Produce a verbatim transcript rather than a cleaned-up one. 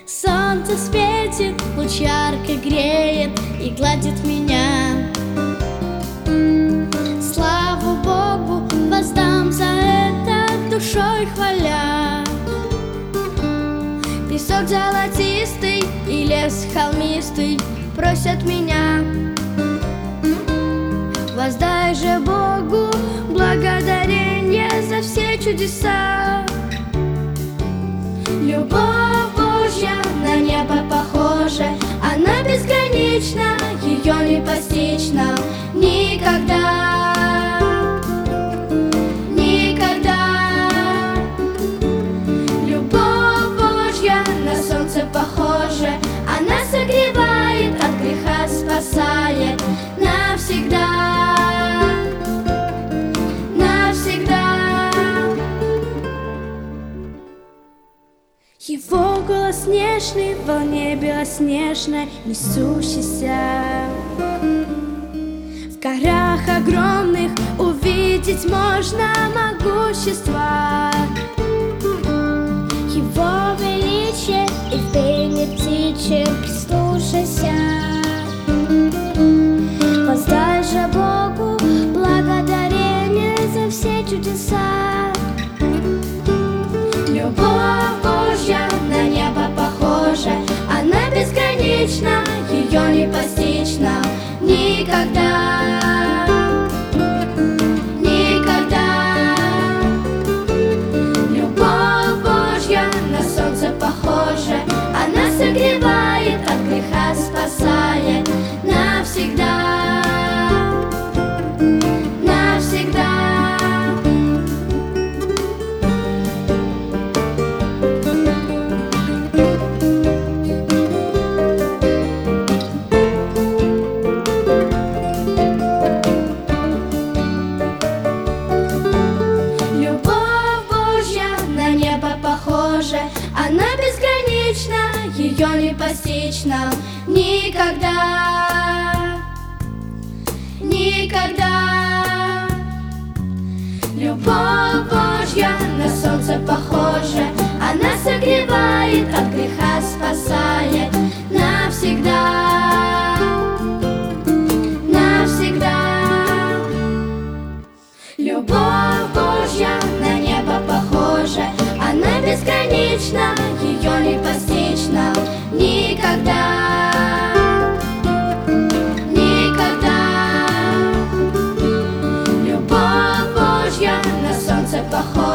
Солнце светит, луч ярко греет и гладит меня. Славу Богу воздам за это, душой хваля. Песок золотистый и лес холмистый просят меня. Воздай же Богу благодарение за все чудеса. Любовь Божья на небо похожа, она безгранична, ее не постичь нам никогда. Никогда. Любовь Божья на солнце похожа, она согревает, от греха спасает навсегда. Его голос нежный в волне белоснежной несущийся. В горах огромных увидеть можно могущество Его величие, и в пении птичьем прислушайся. Воздай же Богу благодарение за все чудеса. Любовь Божья на небо похожа, она безгранична, ее не постичь нам никогда. Никогда. Любовь Божья на солнце похожа, она согревает, от греха спасает навсегда. Навсегда. Она безгранична, ее не постичь нам никогда. Никогда. Любовь Божья на солнце похожа, она согревает, от греха спасает навсегда. Навсегда. Любовь Божья на небо похожа, она безгранична, ее не постичь нам никогда. Никогда. Любовь Божья на солнце похожа,